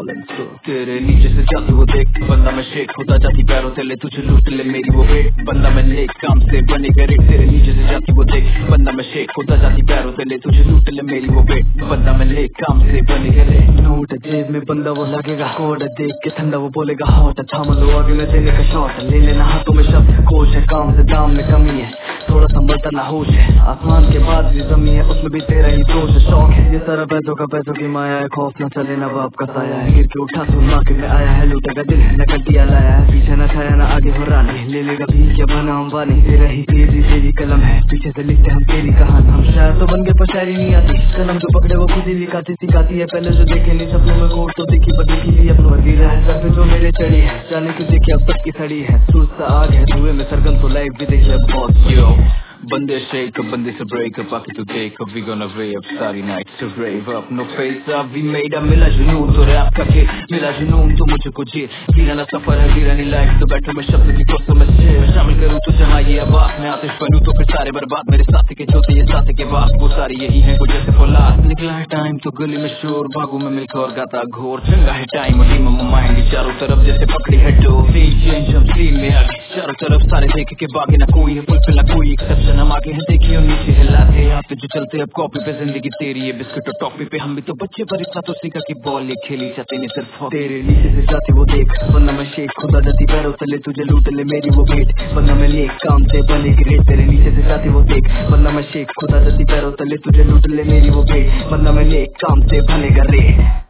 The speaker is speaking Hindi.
falling through। तेरे नीचे से जाती वो देख, बंदा मैं शेख होता जाती पैरों तले, तुझे लूट ले मेरी वो वेट, बंदा मैं नेक काम से बने करे। तेरे नीचे से जाती वो देख, बंदा मैं शेख होता जाती पैरों तले, तुझे लूट ले मेरी वो वेट, बंदा मैं नेक काम से बने करे। नोट जेब में बंदा वो लगेगा कोड देख के ठंडा वो बोलेगा हॉट, थाम लो आगे में देने का शॉट, ले लेना हाथों में शब्द कोश है, काम से दाम में कमी है, थोड़ा संभलता ना होश है, आसमान के बाद भी जमी है, उसमें भी तेरा ही दोष है। शौक है ये सारा पैसों की माया है, खौफ न चले ना बाप का साया है, गिर के उठा सुन मार्केट में आया है, लूटेगा दिल न कटिया लाया है, पीछे न छाया ना आगे हो रानी, ले लेगा भी क्या बना अंबानी, तेरा ही तेरी कलम है, पीछे से लिखते हम तेरी कहानी, हम शायर तो बन गए पर शायरी नहीं आती, कलम जो पकड़े वो खुद ही लिखाती सिखाती है, पहले जो देखे नहीं सपनों में कोट तो दिखी पर दिखी भी अपनों वीरा है, सर पे जो मेरे चढ़ी है, जाने तुझे क्या अब तक की सड़ी है, सूझता आग है धुएं में सरगम तो लाइफ भी देख ले बहुत। बंदे shake up, बंदे से break up, आके तू take up, we gonna rave up, सारी night to rave up, no face up, we made up, मिला जुनून तो रैप का के, मिला जुनून तो मुझे कुछ वीराना सफर है वीरानी लाइफ, तो बैठो मैं शब्द की कोर्स में शामिल करूँ तो जहाँ ये आवाज में आतिश बनूं तो फिर सारे बर्बाद, मेरे साथी के जोते ये साथी के बाप, वो सारी यही है कुछ जैसे फौलाद, निकला है टाइम तो गली में शोर, भागू में मिलकर और गाता घोर, चंगा है टाइम और टीम में माइंड चारों तरफ जैसे पकड़ी है डोर, चेंज हम सीन में आगे चारों तरफ सारे देखे के बागे ना कोई है पुल पे ना कोई एक्सेप्शन, हम आगे हैं देखिए नीचे हिलाते यहाँ पे जो चलते अब कॉपी पे जिंदगी तेरी है, बिस्किट और टॉफी पे हम भी तो बच्चे पर इतना तो सीखा कि बॉल ये खेली जाते नहीं सिर्फ तेरे नीचे से जाती वो देख, वरना मैं शेख खुदा जाती पैरों तले, तुझे लूट ले मेरी वो वेट, वरना मैं नेक काम से बने ग्रेट, तेरे नीचे से जाती वो देख, वरना मैं शेख खुदा जाती पैरों तले, तुझे लूट ले मेरी वो वेट, वरना मैं नेक काम से बनेगा रेट।